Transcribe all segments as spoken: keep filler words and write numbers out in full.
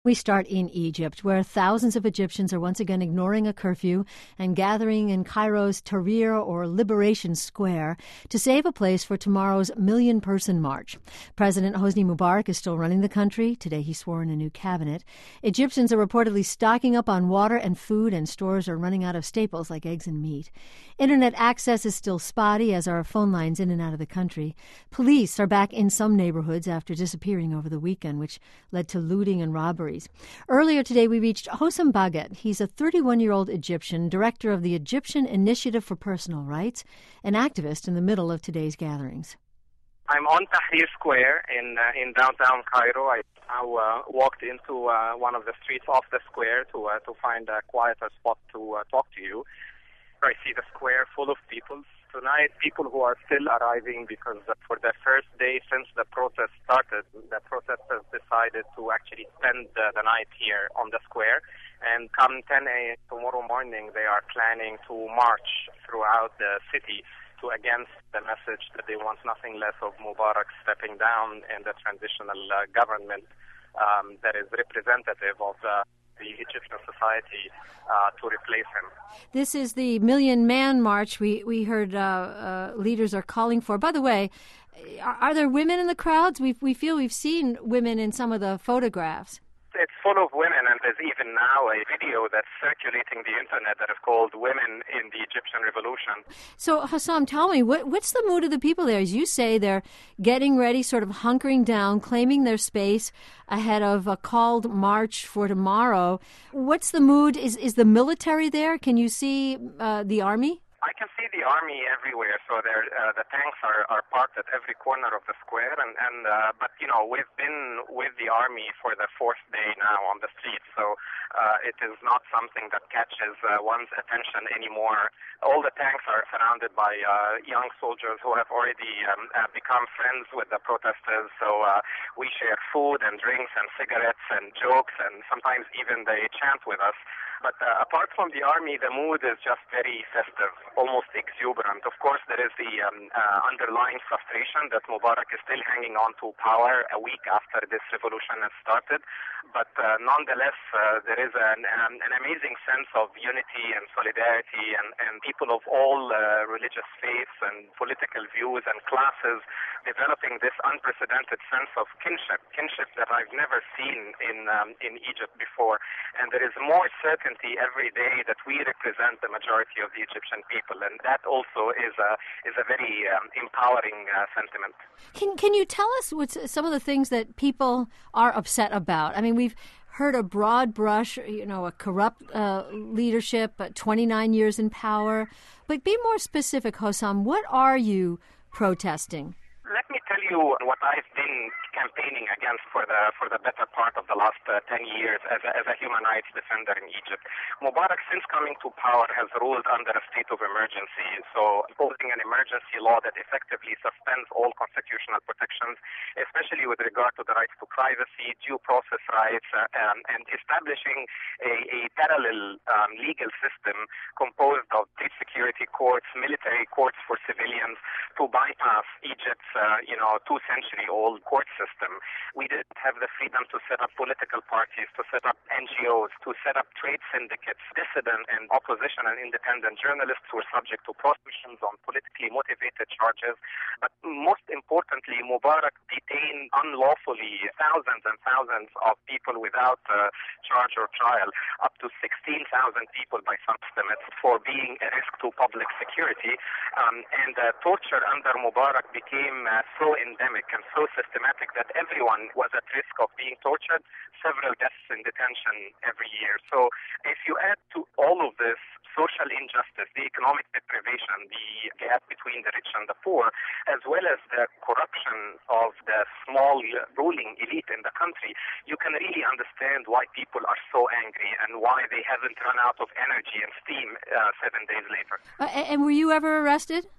We start in Egypt, where thousands of Egyptians are once again ignoring a curfew and gathering in Cairo's Tahrir or Liberation Square to save a place for tomorrow's million-person march. President Hosni Mubarak is still running the country. Today he swore in a new cabinet. Egyptians are reportedly stocking up on water and food, and stores are running out of staples like eggs and meat. Internet access is still spotty, as are phone lines in and out of the country. Police are back in some neighborhoods after disappearing over the weekend, which led to looting and robbery. Earlier today, we reached Hossam Baget. He's a thirty-one-year-old Egyptian, director of the Egyptian Initiative for Personal Rights, an activist in the middle of today's gatherings. I'm on Tahrir Square in uh, in downtown Cairo. I now uh, walked into uh, one of the streets off the square to uh, to find a quieter spot to uh, talk to you. I see the square full of people. Tonight, people who are still arriving because for the first day since the protest started, the protesters decided to actually spend uh, the night here on the square. And come ten a.m. tomorrow morning, they are planning to march throughout the city to against the message that they want nothing less of Mubarak stepping down and the transitional uh, government um, that is representative of the the Egyptian society uh, to replace him. This is the Million Man March we, we heard uh, uh, leaders are calling for. By the way, are, are there women in the crowds? We we feel we've seen women in some of the photographs. It's full of women, and there's even now a video that's circulating the internet that is called Women in the Egyptian Revolution. So, Hossam, tell me, what, what's the mood of the people there? As you say, they're getting ready, sort of hunkering down, claiming their space ahead of a called march for tomorrow. What's the mood? Is, is the military there? Can you see uh, the army? I can see the army everywhere, so there, uh, the tanks are, are parked at every corner of the square, and, and uh, but, you know, we've been with the army for the fourth day now on the street, so uh, it is not something that catches uh, one's attention anymore. All the tanks are surrounded by uh, young soldiers who have already um, uh, become friends with the protesters, so uh, we share food and drinks and cigarettes and jokes, and sometimes even they chant with us. But uh, apart from the army, the mood is just very festive, almost exuberant. Of course, there is the um, uh, underlying frustration that Mubarak is still hanging on to power a week after this revolution has started. But uh, nonetheless, uh, there is an, um, an amazing sense of unity and solidarity, and, and people of all uh, religious faiths and political views and classes developing this unprecedented sense of kinship, kinship that I've never seen in um, in Egypt before. And there is more certainty every day that we represent the majority of the Egyptian people, and that also is a is a very um, empowering uh, sentiment. Can can you tell us what's some of the things that people are upset about? I mean, we've heard a broad brush, you know, a corrupt uh, leadership, uh, twenty-nine years in power. But be more specific, Hossam. What are you protesting? Let me tell you what I've been campaigning against for the for the better part of the last uh, ten years as a, as a human rights defender in Egypt. Mubarak, since coming to power, has ruled under a state of emergency, so imposing an emergency law that effectively suspends all constitutional protections, especially with regard to the rights to privacy, due process rights, uh, um, and establishing a, a parallel um, legal system composed of state security courts, military courts for civilians, to bypass Egypt's uh, you know two-century-old court system. We didn't have the freedom to set up political parties, to set up N G Os, to set up trade syndicates. Dissident and opposition and independent journalists were subject to prosecutions on politically motivated charges. But most importantly, Mubarak detained unlawfully thousands and thousands of people without uh, charge or trial, up to sixteen thousand people by some estimates, for being a risk to public security. Um, and uh, torture under Mubarak became uh, so endemic and so systematic that everyone was at risk of being tortured, several deaths in detention every year. So if you add to all of this social injustice, the economic deprivation, the gap between the rich and the poor, as well as the corruption of the small ruling elite in the country, you can really understand why people are so angry and why they haven't run out of energy and steam uh, seven days later. Uh, and were you ever arrested?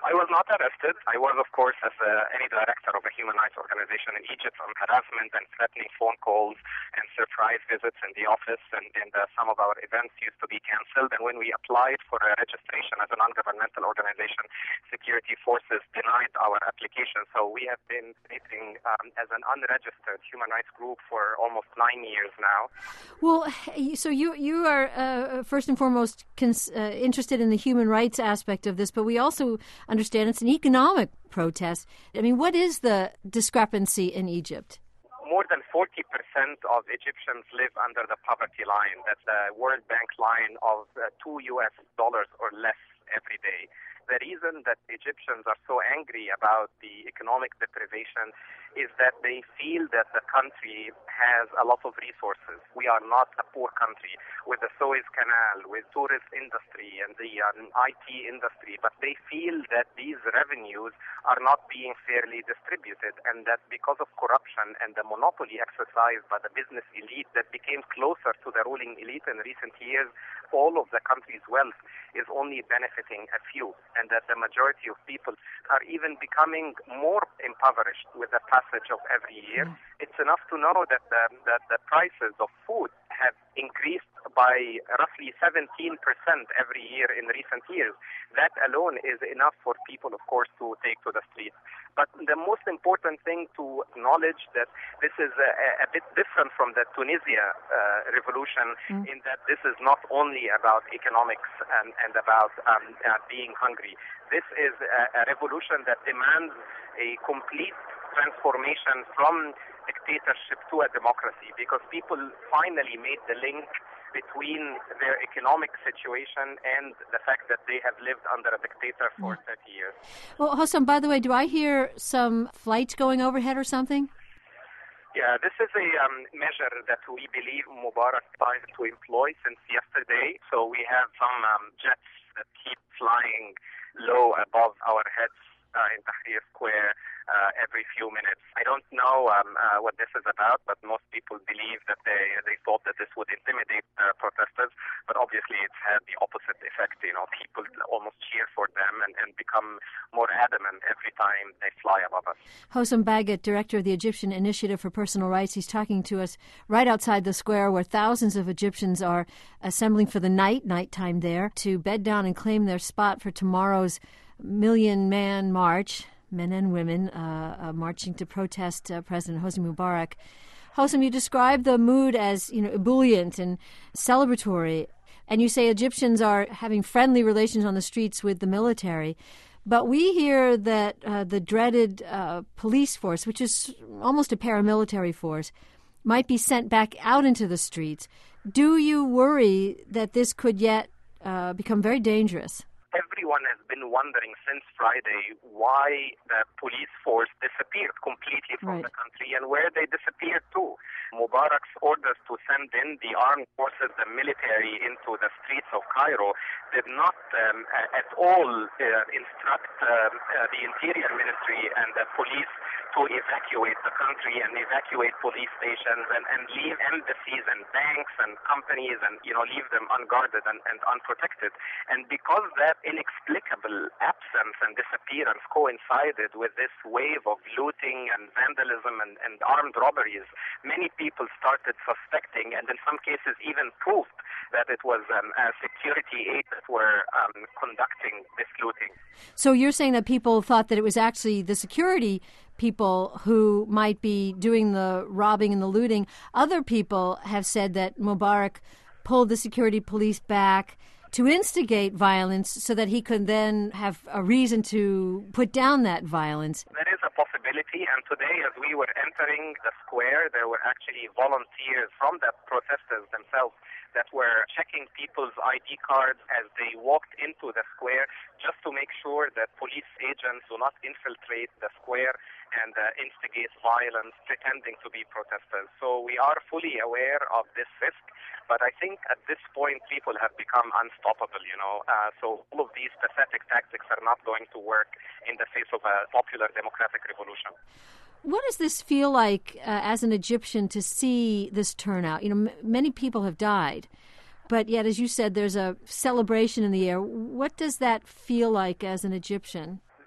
I was not arrested. I was, of course, as uh, any director of a human rights organization in Egypt, on harassment and threatening phone calls and surprise visits in the office, and, and uh, some of our events used to be canceled. And when we applied for a registration as a non-governmental organization, security forces denied our application. So we have been operating um, as an unregistered human rights group for almost nine years now. Well, so you you are uh, first and foremost cons- uh, interested in the human rights aspect of this, but we also understand it's an economic protest. I mean, what is the discrepancy in Egypt? More than forty percent of Egyptians live under the poverty line. That's the World Bank line of uh, two U S dollars or less every day. The reason that Egyptians are so angry about the economic deprivation is that they feel that the country has a lot of resources. We are not a poor country with the Suez Canal, with tourist industry and the um, I T industry, but they feel that these revenues are not being fairly distributed, and that because of corruption and the monopoly exercised by the business elite that became closer to the ruling elite in recent years, all of the country's wealth is only benefiting a few, and that the majority of people are even becoming more impoverished with the passage of every year. Mm. It's enough to know that the, that the prices of food have increased by roughly seventeen percent every year in recent years. That alone is enough for people, of course, to take to the streets. But the most important thing to acknowledge that this is a, a bit different from the Tunisia uh, revolution mm. in that this is not only about economics and, and about um, uh, being hungry. This is a, a revolution that demands a complete transformation from dictatorship to a democracy, because people finally made the link between their economic situation and the fact that they have lived under a dictator for yeah. thirty years. Well, Hossam, by the way, do I hear some flights going overhead or something? Yeah, this is a um, measure that we believe Mubarak tried to employ since yesterday. So we have some um, jets that keep flying low above our heads uh, in Tahrir Square uh, every few minutes. I don't know um, uh, what this is about, but most people believe that they they thought that this would intimidate uh, protesters, but obviously it's had the opposite effect. You know, people almost cheer for them and, and become more adamant every time they fly above us. Hossam Baggott, director of the Egyptian Initiative for Personal Rights, he's talking to us right outside the square where thousands of Egyptians are assembling for the night, nighttime there, to bed down and claim their spot for tomorrow's million-man march. Men and women uh, uh, marching to protest uh, President Hosni Mubarak. Hossam, you describe the mood as, you know, ebullient and celebratory, and you say Egyptians are having friendly relations on the streets with the military. But we hear that uh, the dreaded uh, police force, which is almost a paramilitary force, might be sent back out into the streets. Do you worry that this could yet uh, become very dangerous? Everyone has been wondering since Friday why the police force disappeared completely from right. the country and where they disappeared to. Mubarak's orders to send in the armed forces, the military, into the streets of Cairo did not um, at all uh, instruct uh, uh, the Interior Ministry and the police to evacuate the country and evacuate police stations and, and leave embassies and banks and companies and, you know, leave them unguarded and, and unprotected. And because that inexplicable absence and disappearance coincided with this wave of looting and vandalism and, and armed robberies, many people started suspecting and in some cases even proved that it was um, a security aid that were um, conducting this looting. So you're saying that people thought that it was actually the security people who might be doing the robbing and the looting. Other people have said that Mubarak pulled the security police back to instigate violence so that he could then have a reason to put down that violence. There is a possibility, and today as we were entering the square, there were actually volunteers from the protesters themselves that were checking people's I D cards as they walked into the square just to make sure that police agents do not infiltrate the square and uh, instigate violence pretending to be protesters. So we are fully aware of this risk, but I think at this point people have become unstoppable, you know. Uh, so all of these pathetic tactics are not going to work in the face of a popular democratic revolution. What does this feel like uh, as an Egyptian to see this turnout? You know, m- many people have died, but yet, as you said, there's a celebration in the air. What does that feel like as an Egyptian?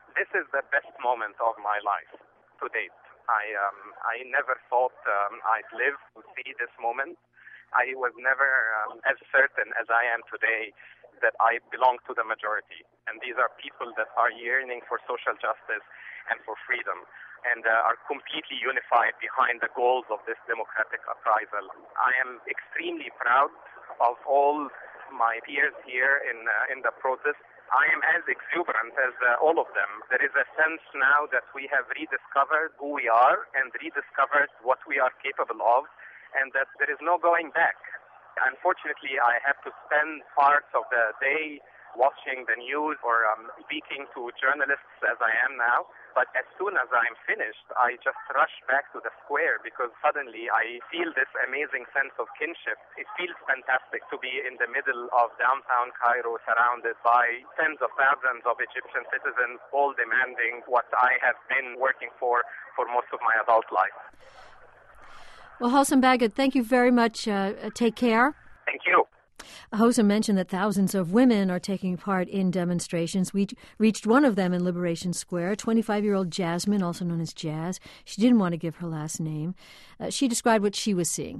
the best moment of my life to date. I um, I never thought um, I'd live to see this moment. I was never um, as certain as I am today that I belong to the majority. And these are people that are yearning for social justice and for freedom, and uh, are completely unified behind the goals of this democratic uprisal. I am extremely proud of all my peers here in uh, in the protest. I am as exuberant as uh, all of them. There is a sense now that we have rediscovered who we are and rediscovered what we are capable of, and that there is no going back. Unfortunately, I have to spend parts of the day watching the news or um, speaking to journalists as I am now. But as soon as I'm finished, I just rush back to the square because suddenly I feel this amazing sense of kinship. It feels fantastic to be in the middle of downtown Cairo, surrounded by tens of thousands of Egyptian citizens, all demanding what I have been working for for most of my adult life. Well, Hossam Baggott, thank you very much. Uh, take care. Thank you. Hossam mentioned that thousands of women are taking part in demonstrations. We reached one of them in Liberation Square, twenty-five-year-old Jasmine, also known as Jazz. She didn't want to give her last name. Uh, she described what she was seeing.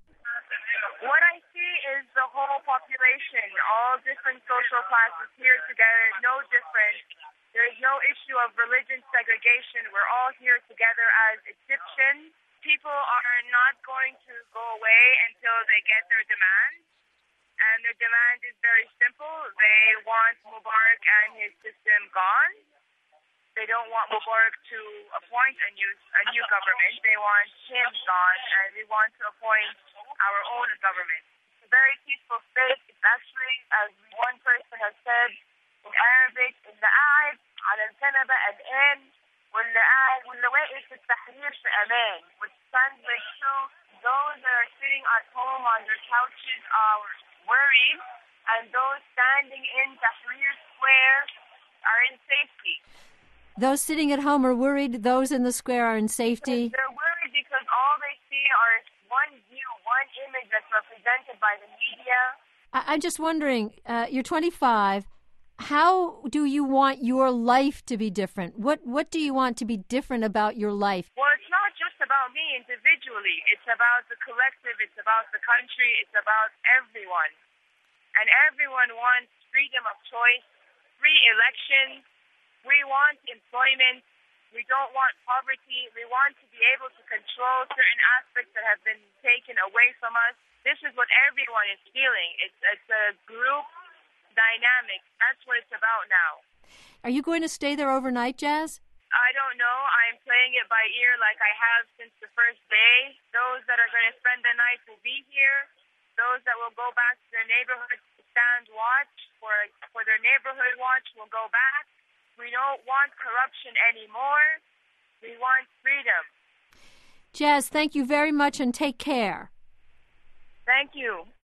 What I see is the whole population, all different social classes here together, no different. There is no issue of religion segregation. We're all here together as Egyptians. People are not going to go away until they get their demands. And their demand is very simple. They want Mubarak and his system gone. They don't want Mubarak to appoint a new a new government. They want him gone, and they want to appoint our own government. It's a very peaceful state. It's actually, as one person has said in Arabic, in the Aad, على الكنبة الآن واللي قاعد واللي واقف في التحرير في أمان, which translates to those that are sitting at home on their couches are worried, and those standing in Tahrir Square are in safety. Those sitting at home are worried. Those in the square are in safety. They're worried because all they see are one view, one image that's represented by the media. I- I'm just wondering, uh, you're twenty-five. How do you want your life to be different? What What do you want to be different about your life? Well, it's not just about me individually. It's about the collective. It's about the country. It's about everyone. And everyone wants freedom of choice, free elections. We want employment. We don't want poverty. We want to be able to control certain aspects that have been taken away from us. This is what everyone is feeling. It's, it's a group dynamic. That's what it's about now. Are you going to stay there overnight, Jazz? I don't know. I'm playing it by ear like I have since the first day. Those that are going to spend the night will be here. Those that will go back to their neighborhoods to stand watch for for their neighborhood watch will go back. We don't want corruption anymore. We want freedom. Jazz, thank you very much and take care. Thank you.